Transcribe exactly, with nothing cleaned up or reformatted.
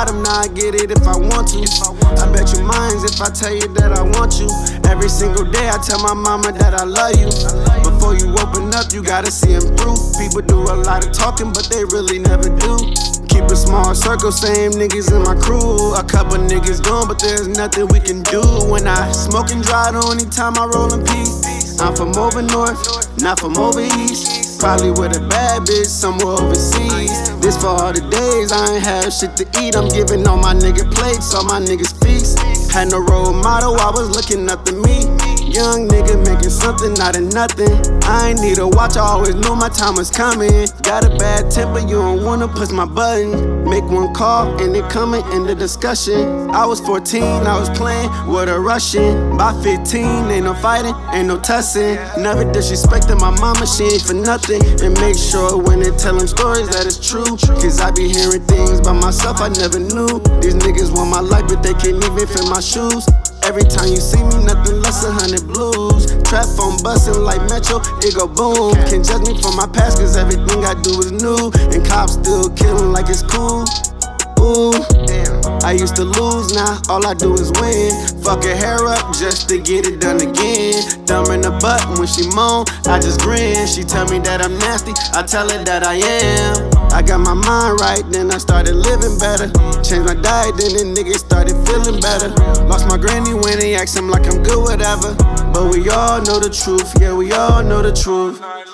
bottom, now I get it if I want to. I bet you minds if I tell you that I want you. Every single day I tell my mama that I love you. Before you open up, you gotta see them through. People do a lot of talking, but they really never do. Keep a small circle, same niggas in my crew. A couple niggas gone, but there's nothing we can do. When I smoke and drive, the only time I roll in peace. I'm from over north, not from over east. Probably with a bad bitch somewhere overseas. This for all the days I ain't have shit to eat. I'm giving all my nigga plates, all my niggas feast. Had no role model, I was looking up to me. Young nigga making something out of nothing. I ain't need a watch, I always know my time was coming. Got a bad temper, you don't wanna push my button. Make one call and it coming in the discussion. I was fourteen, I was playing with a Russian. By fifteen, ain't no fighting, ain't no tussing. Never disrespecting my mama, she ain't for nothing. And make sure when they tell them stories that it's true. Cause I be hearing things by myself I never knew. These niggas want my life but they can't even fit my shoes. Every time you see me, nothing less than hundred blues. Trap phone bustin' like Metro, it go boom. Can't judge me for my past, cause everything I do is new. And cops still killing like it's cool. Ooh, I used to lose, now all I do is win. Fuck her hair up just to get it done again. Thumb in the butt when she moan, I just grin. She tell me that I'm nasty, I tell her that I am. I got my mind right, then I started living better. Changed my diet, then the niggas started feeling better. Lost my granny when they asked him like I'm good, whatever. But we all know the truth, yeah, we all know the truth.